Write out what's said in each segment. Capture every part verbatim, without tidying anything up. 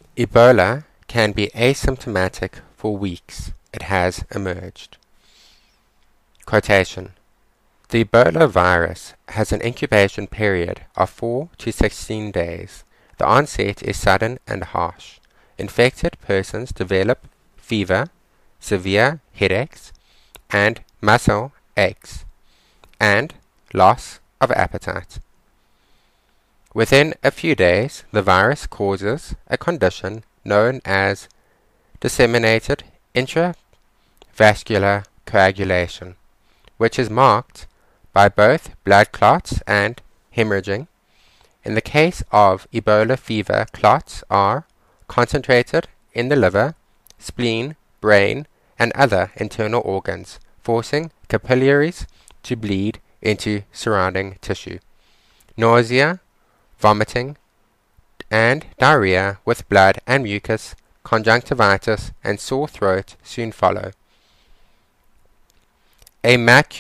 Ebola can be asymptomatic for weeks it has emerged. Quotation: the Ebola virus has an incubation period of four to sixteen days. The onset is sudden and harsh. Infected persons develop fever, severe headaches, and muscle aches, and loss of appetite. Within a few days, the virus causes a condition known as disseminated intravascular coagulation, which is marked by both blood clots and hemorrhaging. In the case of Ebola fever, clots are concentrated in the liver, spleen, brain, and other internal organs, forcing capillaries to bleed into surrounding tissue. Nausea, vomiting, and diarrhea with blood and mucus, conjunctivitis, and sore throat soon follow. A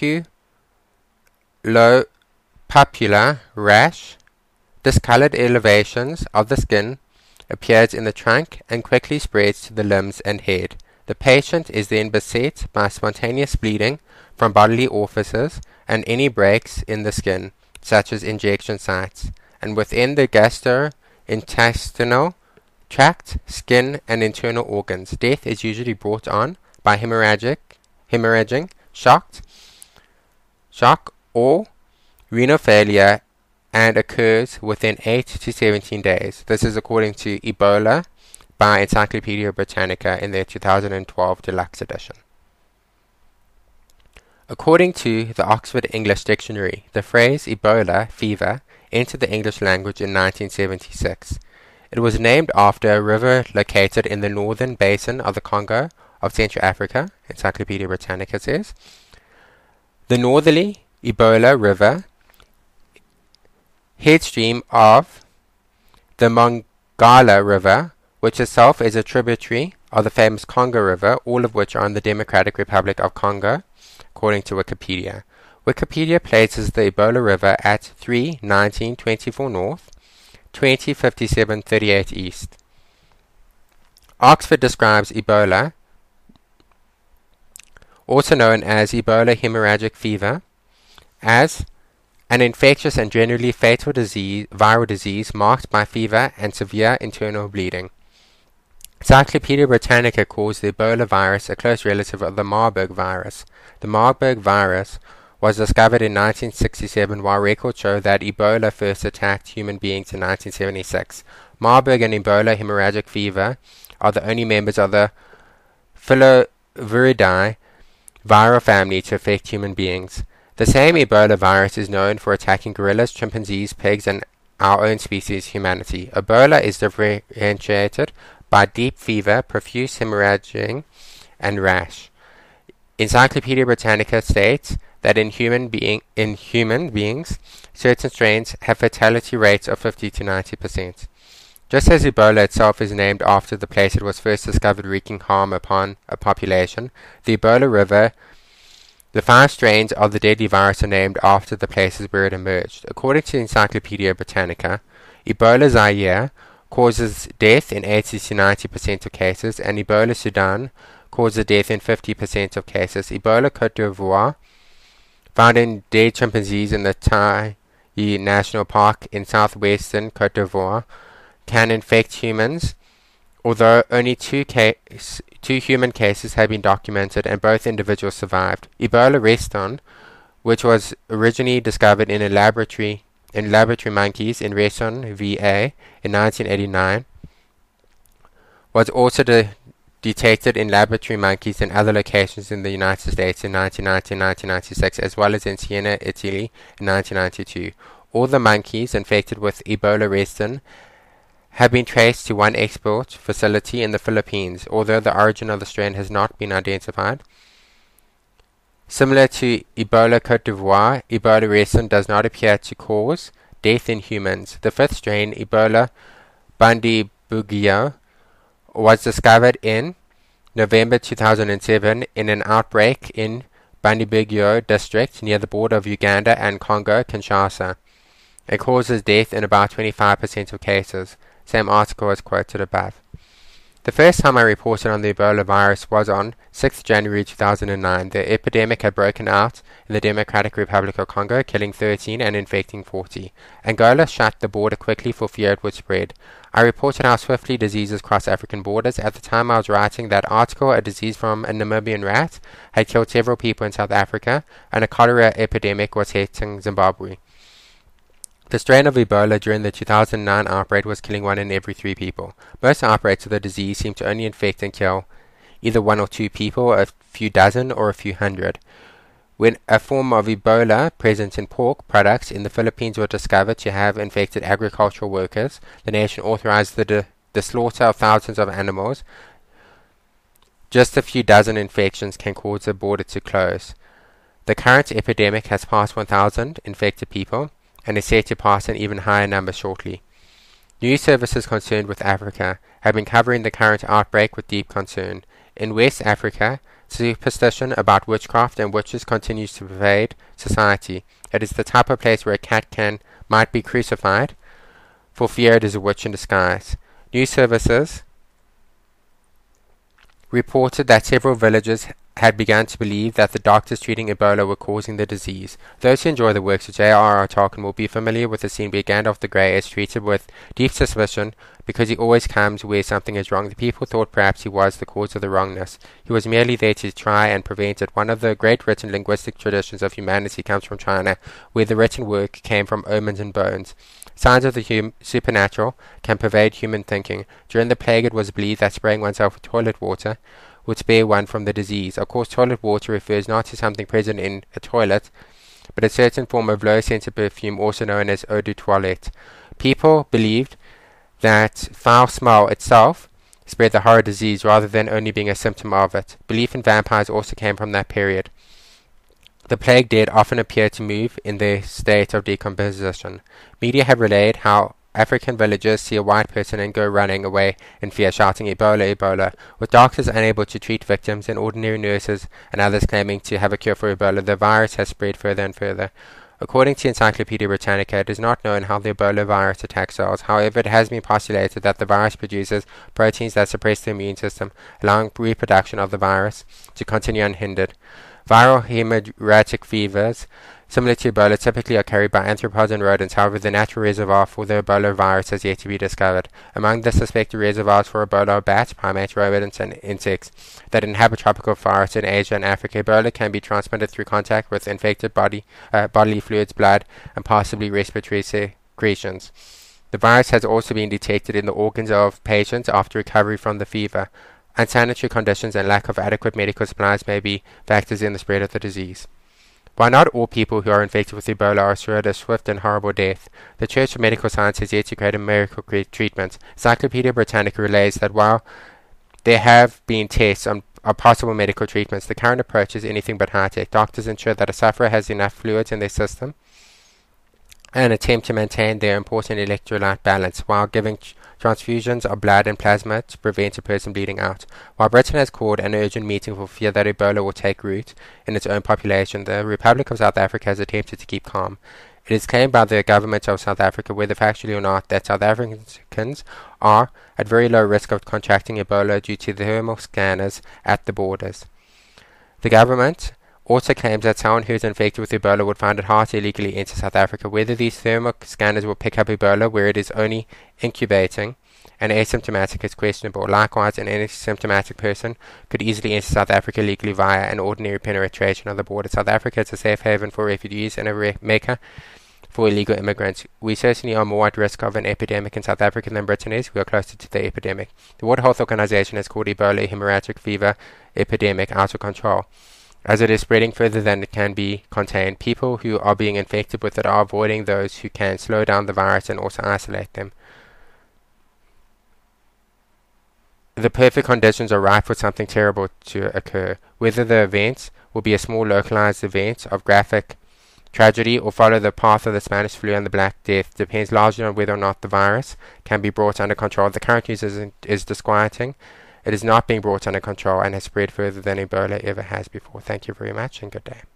maculopapular rash, discolored elevations of the skin, appears in the trunk and quickly spreads to the limbs and head. The patient is then beset by spontaneous bleeding from bodily orifices and any breaks in the skin, such as injection sites, and within the gastrointestinal tract, skin, and internal organs. Death is usually brought on by hemorrhagic, hemorrhaging, shocked, shock, or renal failure, and occurs within eight to seventeen days. This is according to Ebola by Encyclopedia Britannica in their two thousand twelve deluxe edition. According to the Oxford English Dictionary, the phrase Ebola fever entered the English language in nineteen seventy-six. It was named after a river located in the northern basin of the Congo of Central Africa, Encyclopedia Britannica says. The northerly Ebola River, headstream of the Mongala River, which itself is a tributary of the famous Congo River, all of which are in the Democratic Republic of Congo, according to Wikipedia. Wikipedia places the Ebola River at three nineteen twenty-four north, twenty fifty-seven thirty-eight east. Oxford describes Ebola, also known as Ebola hemorrhagic fever, as an infectious and generally fatal disease, viral disease marked by fever and severe internal bleeding. Encyclopedia Britannica calls the Ebola virus a close relative of the Marburg virus. The Marburg virus was discovered in nineteen sixty-seven, while records show that Ebola first attacked human beings in nineteen seventy-six. Marburg and Ebola hemorrhagic fever are the only members of the Filoviridae viral family to affect human beings. The same Ebola virus is known for attacking gorillas, chimpanzees, pigs, and our own species, humanity. Ebola is differentiated by deep fever, profuse hemorrhaging, and rash. Encyclopedia Britannica states that in human being in human beings, certain strains have fatality rates of fifty to ninety percent. Just as Ebola itself is named after the place it was first discovered, wreaking harm upon a population, the Ebola River, the five strains of the deadly virus are named after the places where it emerged. According to Encyclopedia Britannica, Ebola Zaire causes death in eighty to ninety percent of cases, and Ebola Sudan causes death in fifty percent of cases. Ebola Cote d'Ivoire, found in dead chimpanzees in the Tai National Park in southwestern Cote d'Ivoire, can infect humans, although only two, case, two human cases have been documented and both individuals survived. Ebola Reston, which was originally discovered in a laboratory in laboratory monkeys in Reston, V A in nineteen eighty-nine, was also de- detected in laboratory monkeys in other locations in the United States in nineteen ninety and nineteen ninety-six, as well as in Siena, Italy in nineteen ninety-two. All the monkeys infected with Ebola Reston have been traced to one export facility in the Philippines, although the origin of the strain has not been identified. Similar to Ebola Cote d'Ivoire, Ebola Reston does not appear to cause death in humans. The fifth strain, Ebola Bundibugyo, was discovered in November two thousand seven in an outbreak in Bundibugyo district near the border of Uganda and Congo Kinshasa. It causes death in about twenty-five percent of cases. Same article as quoted above. The first time I reported on the Ebola virus was on sixth of January two thousand nine. The epidemic had broken out in the Democratic Republic of Congo, killing thirteen and infecting forty. Angola shut the border quickly for fear it would spread. I reported how swiftly diseases cross African borders. At the time I was writing that article, a disease from a Namibian rat had killed several people in South Africa, and a cholera epidemic was hitting Zimbabwe. The strain of Ebola during the two thousand nine outbreak was killing one in every three people. Most outbreaks of the disease seem to only infect and kill either one or two people, a few dozen, or a few hundred. When a form of Ebola present in pork products in the Philippines was discovered to have infected agricultural workers, the nation authorized the, de- the slaughter of thousands of animals. Just a few dozen infections can cause the border to close. The current epidemic has passed one thousand infected people, and is set to pass an even higher number shortly. News services concerned with Africa have been covering the current outbreak with deep concern. In West Africa, superstition about witchcraft and witches continues to pervade society. It is the type of place where a cat can might be crucified for fear it is a witch in disguise. News services reported that several villages had begun to believe that the doctors treating Ebola were causing the disease. Those who enjoy the works of J R R Tolkien will be familiar with the scene where Gandalf the Grey is treated with deep suspicion because he always comes where something is wrong. The people thought perhaps he was the cause of the wrongness. He was merely there to try and prevent it. One of the great written linguistic traditions of humanity comes from China, where the written work came from omens and bones. Signs of the hum- supernatural can pervade human thinking. During the plague, it was believed that spraying oneself with toilet water would spare one from the disease. Of course, toilet water refers not to something present in a toilet, but a certain form of low-scented perfume, also known as eau de toilette. People believed that foul smell itself spread the horrid disease rather than only being a symptom of it. Belief in vampires also came from that period. The plague dead often appear to move in their state of decomposition. Media have relayed how African villagers see a white person and go running away in fear, shouting Ebola, Ebola, with doctors unable to treat victims and ordinary nurses and others claiming to have a cure for Ebola. The virus has spread further and further. According to Encyclopedia Britannica, it is not known how the Ebola virus attacks cells. However, it has been postulated that the virus produces proteins that suppress the immune system, allowing reproduction of the virus to continue unhindered. Viral hemorrhagic fevers, similar to Ebola, typically are carried by arthropods and rodents. However, the natural reservoir for the Ebola virus has yet to be discovered. Among the suspected reservoirs for Ebola are bats, primates, rodents, and insects that inhabit tropical forests in Asia and Africa. Ebola can be transmitted through contact with infected body, uh, bodily fluids, blood, and possibly respiratory secretions. The virus has also been detected in the organs of patients after recovery from the fever. Unsanitary conditions and lack of adequate medical supplies may be factors in the spread of the disease. While not all people who are infected with Ebola are assured a swift and horrible death, the Church of Medical Science has yet to create a miracle treatment. Encyclopedia Britannica relays that while there have been tests on, on possible medical treatments, the current approach is anything but high-tech. Doctors ensure that a sufferer has enough fluids in their system and attempt to maintain their important electrolyte balance while giving ch- transfusions of blood and plasma to prevent a person bleeding out. While Britain has called an urgent meeting for fear that Ebola will take root in its own population, the Republic of South Africa has attempted to keep calm. It is claimed by the government of South Africa, whether factually or not, that South Africans are at very low risk of contracting Ebola due to the thermal scanners at the borders. The government also claims that someone who is infected with Ebola would find it hard to illegally enter South Africa. Whether these thermal scanners will pick up Ebola where it is only incubating and asymptomatic is questionable. Likewise, an asymptomatic person could easily enter South Africa legally via an ordinary penetration of the border. South Africa is a safe haven for refugees and a re- mecca for illegal immigrants. We certainly are more at risk of an epidemic in South Africa than Britain is. We are closer to the epidemic. The World Health Organization has called Ebola a hemorrhagic fever epidemic out of control. As it is spreading further than it can be contained, people who are being infected with it are avoiding those who can slow down the virus and also isolate them. The perfect conditions are ripe for something terrible to occur. Whether the event will be a small localized event of graphic tragedy or follow the path of the Spanish flu and the Black Death depends largely on whether or not the virus can be brought under control. The current news is, is disquieting. It is not being brought under control and has spread further than Ebola ever has before. Thank you very much and good day.